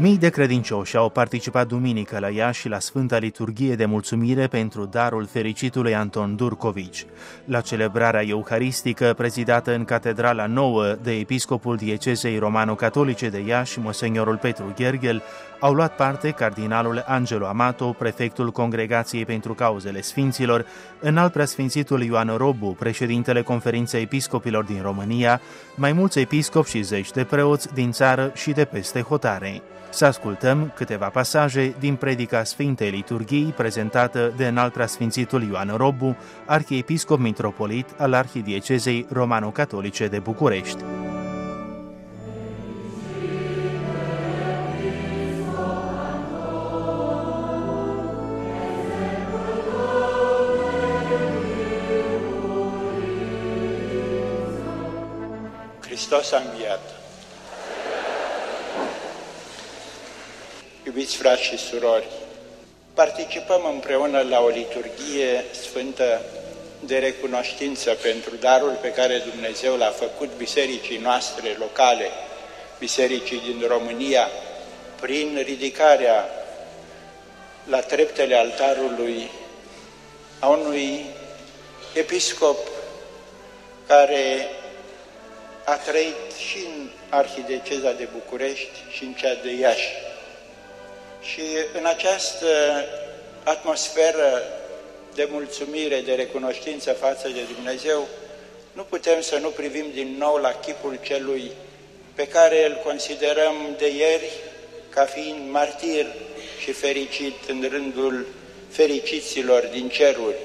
Mii de credincioși au participat duminică la Iași la Sfânta Liturghie de Mulțumire pentru darul fericitului Anton Durcovici. La celebrarea euharistică prezidată în Catedrala Nouă de episcopul diecezei romano-catolice de Iași, Monseniorul Petru Gherghel, au luat parte cardinalul Angelo Amato, prefectul Congregației pentru Cauzele Sfinților, înalt preasfințitul Ioan Robu, președintele Conferinței Episcopilor din România, mai mulți episcopi și zeci de preoți din țară și de peste hotare. Să ascultăm câteva pasaje din predica Sfintei Liturghii prezentată de înalt preasfințitul Ioan Robu, arhiepiscop mitropolit al Arhidiecezei Romano-Catolice de București. Hristos a înviat. Iubiți frați și surori, participăm împreună la o liturghie sfântă de recunoștință pentru darul pe care Dumnezeu l-a făcut bisericii noastre locale, bisericii din România, prin ridicarea la treptele altarului a unui episcop care a trăit și în Arhidieceza de București și în cea de Iași. Și în această atmosferă de mulțumire, de recunoștință față de Dumnezeu, nu putem să nu privim din nou la chipul celui pe care îl considerăm de ieri ca fiind martir și fericit în rândul fericiților din ceruri.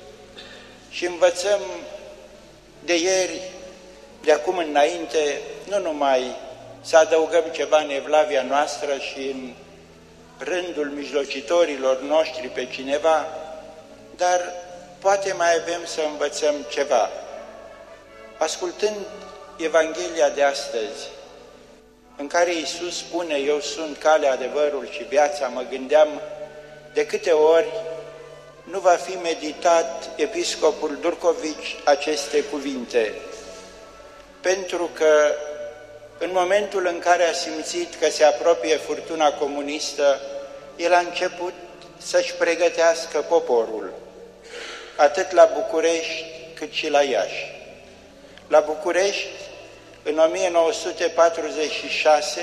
Și învățăm de ieri, de acum înainte, nu numai să adăugăm ceva în evlavia noastră și în rândul mijlocitorilor noștri pe cineva, dar poate mai avem să învățăm ceva. Ascultând Evanghelia de astăzi, în care Iisus spune, eu sunt calea, adevărul și viața, mă gândeam de câte ori nu va fi meditat episcopul Durcovici aceste cuvinte, pentru că în momentul în care a simțit că se apropie furtuna comunistă, el a început să-și pregătească poporul, atât la București cât și la Iași. La București, în 1946,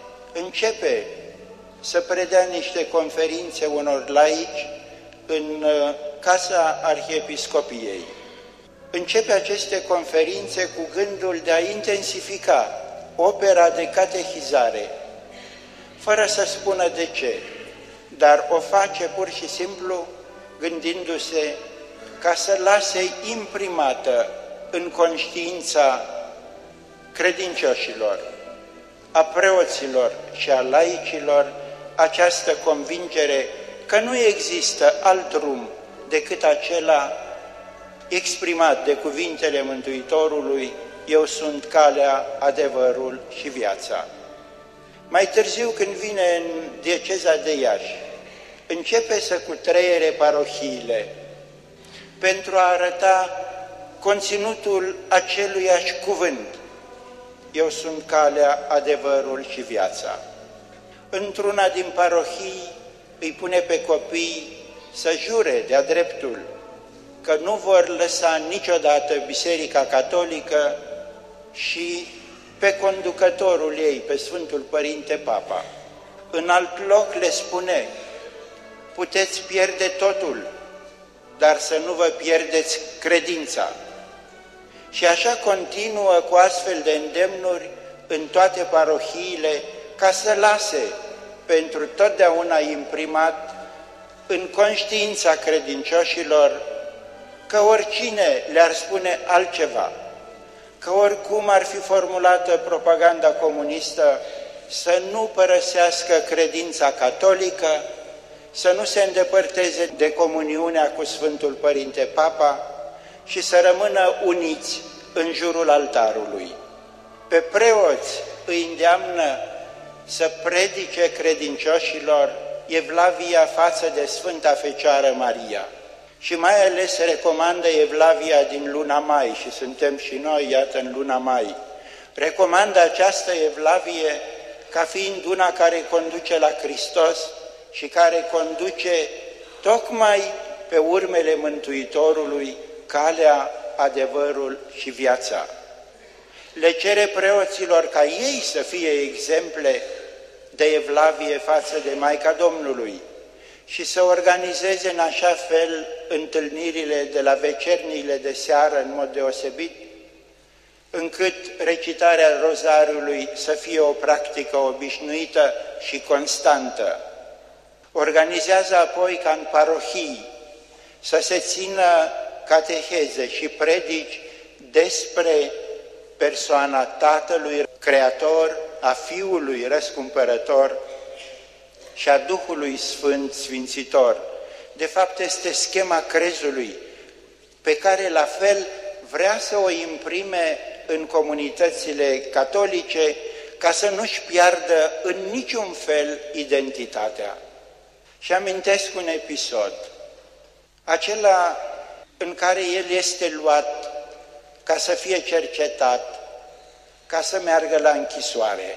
începe să predea niște conferințe unor laici în Casa Arhiepiscopiei. Începe aceste conferințe cu gândul de a intensifica opera de catehizare, fără să spună de ce, dar o face pur și simplu gândindu-se ca să lase imprimată în conștiința credincioșilor, a preoților și a laicilor această convingere că nu există alt drum decât acela exprimat de cuvintele Mântuitorului, eu sunt calea, adevărul și viața. Mai târziu, când vine în dieceza de Iași, începe să cutreiere parohiile pentru a arăta conținutul aceluiași cuvânt. Eu sunt calea, adevărul și viața. Într-una din parohii îi pune pe copii să jure de-a dreptul că nu vor lăsa niciodată Biserica Catolică și pe conducătorul ei, pe Sfântul Părinte Papa. În alt loc le spune, puteți pierde totul, dar să nu vă pierdeți credința. Și așa continuă cu astfel de îndemnuri în toate parohiile, ca să lase pentru totdeauna imprimat în conștiința credincioșilor că oricine le-ar spune altceva, că oricum ar fi formulată propaganda comunistă, să nu părăsească credința catolică, să nu se îndepărteze de comuniunea cu Sfântul Părinte Papa și să rămână uniți în jurul altarului. Pe preoți îi îndeamnă să predice credincioșilor evlavia față de Sfânta Fecioară Maria. Și mai ales recomandă evlavia din luna mai, și suntem și noi, iată, în luna mai. Recomandă această evlavie ca fiind una care conduce la Hristos și care conduce tocmai pe urmele Mântuitorului, calea, adevărul și viața. Le cere preoților ca ei să fie exemple de evlavie față de Maica Domnului și să organizeze în așa fel întâlnirile de la vecerniile de seară în mod deosebit, încât recitarea rozariului să fie o practică obișnuită și constantă. Organizează apoi ca în parohii să se țină cateheze și predici despre persoana Tatălui Creator, a Fiului Răscumpărător și a Duhului Sfânt Sfințitor. De fapt, este schema crezului, pe care la fel vrea să o imprime în comunitățile catolice, ca să nu-și piardă în niciun fel identitatea. Și amintesc un episod, acela în care el este luat ca să fie cercetat, ca să meargă la închisoare.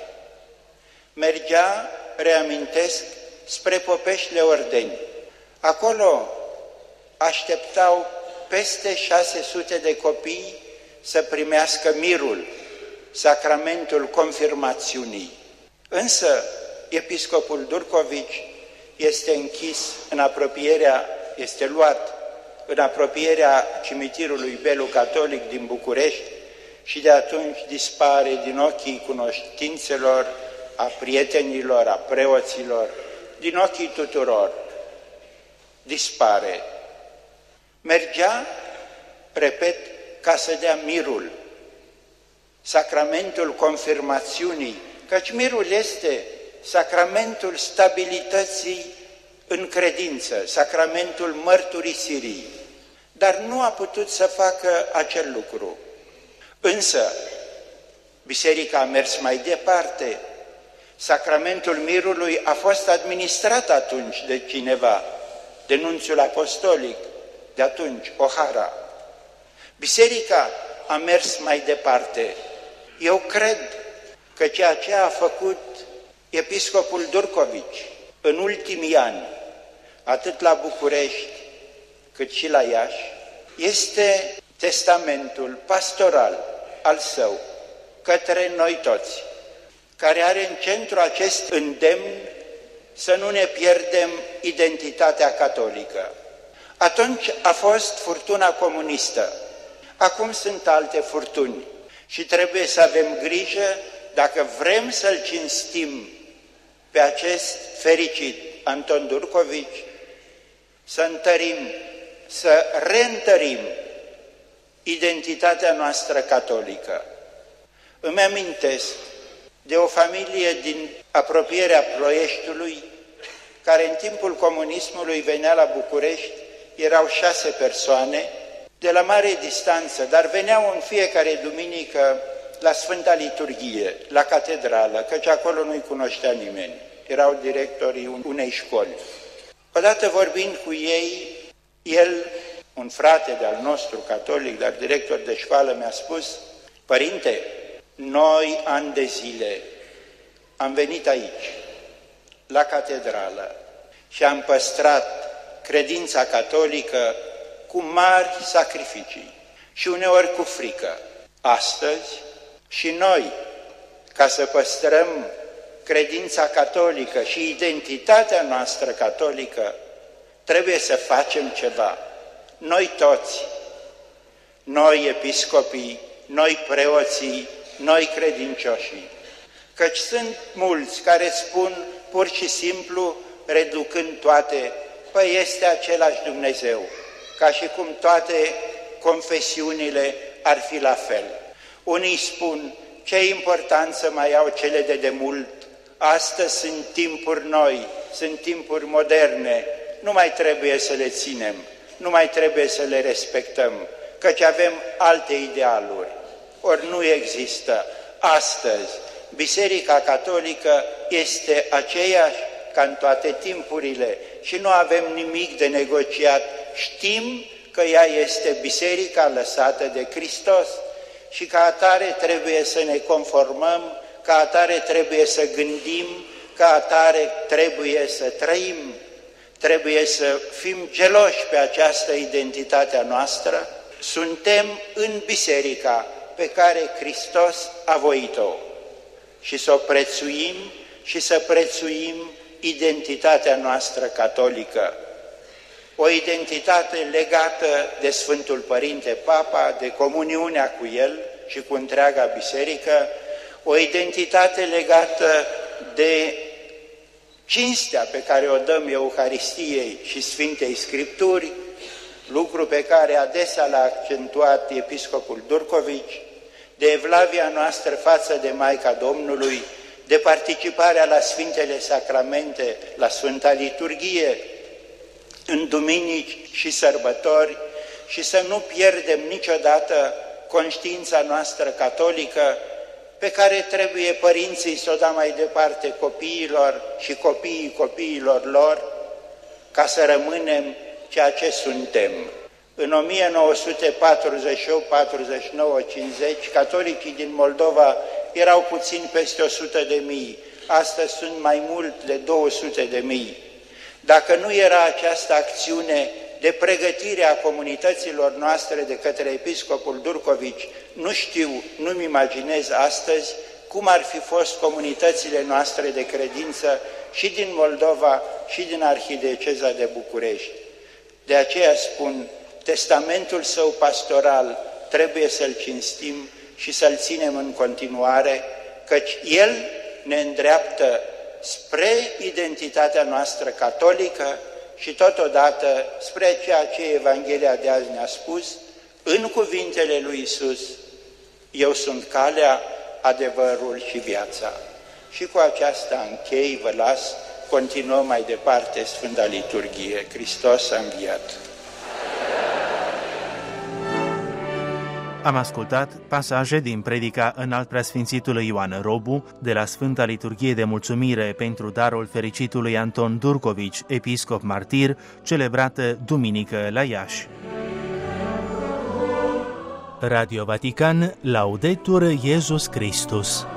Mergea, reamintesc, spre Popeștile Ordeni. Acolo așteptau peste 600 de copii să primească mirul, sacramentul confirmațiunii. Însă, episcopul Durcovici este închis în apropierea, este luat în apropierea cimitirului Belu Catolic din București și de atunci dispare din ochii cunoștințelor, a prietenilor, a preoților, din ochii tuturor. Dispare. Mergea, repet, ca să dea mirul, sacramentul confirmațiunii, căci mirul este sacramentul stabilității în credință, sacramentul mărturisirii, dar nu a putut să facă acel lucru. Însă, biserica a mers mai departe. Sacramentul mirului a fost administrat atunci de cineva, de nunțiul apostolic, de atunci, Ohara. Biserica a mers mai departe. Eu cred că ceea ce a făcut episcopul Durcovici în ultimii ani, atât la București cât și la Iași, este testamentul pastoral al său către noi toți, care are în centru acest îndemn să nu ne pierdem identitatea catolică. Atunci a fost furtuna comunistă, acum sunt alte furtuni și trebuie să avem grijă, dacă vrem să-l cinstim pe acest fericit Anton Durcovici, să întărim, să reîntărim identitatea noastră catolică. Îmi amintesc de o familie din apropierea Ploieștiului, care în timpul comunismului venea la București, erau 6 persoane, de la mare distanță, dar veneau în fiecare duminică la Sfânta Liturghie, la catedrală, căci acolo nu-i cunoștea nimeni. Erau directorii unei școli. Odată vorbind cu ei, el, un frate de-al nostru catolic, dar director de școală, mi-a spus: părinte, noi ani de zile am venit aici, la catedrală, și am păstrat credința catolică cu mari sacrificii și uneori cu frică. Astăzi și noi, ca să păstrăm credința catolică și identitatea noastră catolică, trebuie să facem ceva. Noi toți, noi episcopii, noi preoții, noi credincioșii, căci sunt mulți care spun pur și simplu, reducând toate, păi este același Dumnezeu, ca și cum toate confesiunile ar fi la fel. Unii spun, ce importanță mai au cele de demult, astăzi sunt timpuri noi, sunt timpuri moderne, nu mai trebuie să le ținem, nu mai trebuie să le respectăm, căci avem alte idealuri. Ori nu există. Astăzi, Biserica Catolică este aceeași ca în toate timpurile și nu avem nimic de negociat. Știm că ea este biserica lăsată de Hristos și ca atare trebuie să ne conformăm ca atare trebuie să gândim, ca atare trebuie să trăim, trebuie să fim geloși pe această identitate a noastră. Suntem în biserica pe care Hristos a voit-o și să o prețuim și să prețuim identitatea noastră catolică. O identitate legată de Sfântul Părinte Papa, de comuniunea cu El și cu întreaga biserică, o identitate legată de cinstea pe care o dăm Euharistiei și Sfintei Scripturi, lucru pe care adesea l-a accentuat episcopul Durcovici, de evlavia noastră față de Maica Domnului, de participarea la Sfintele Sacramente, la Sfânta Liturghie, în duminici și sărbători, și să nu pierdem niciodată conștiința noastră catolică, pe care trebuie părinții să o dea mai departe copiilor și copiii copiilor lor, ca să rămânem ceea ce suntem. În 1948, 49, 50, catolicii din Moldova erau puțin peste 100.000, astăzi sunt mai mult de 200.000. Dacă nu era această acțiune de pregătire a comunităților noastre de către episcopul Durcovici, nu știu, nu-mi imaginez astăzi cum ar fi fost comunitățile noastre de credință și din Moldova și din Arhidieceza de București. De aceea spun, testamentul său pastoral trebuie să-l cinstim și să-l ținem în continuare, căci el ne îndreaptă spre identitatea noastră catolică și totodată spre ceea ce Evanghelia de azi ne-a spus, în cuvintele lui Iisus: eu sunt calea, adevărul și viața. Și cu aceasta închei, vă las, continuăm mai departe Sfânta Liturghie. Hristos a înviat! Am ascultat pasaje din predica Înaltpreasfințitului Ioan Robu de la Sfânta Liturghie de Mulțumire pentru darul fericitului Anton Durcovici, episcop martir, celebrată duminică la Iași. Radio Vatican, Laudetur Iesus Christus.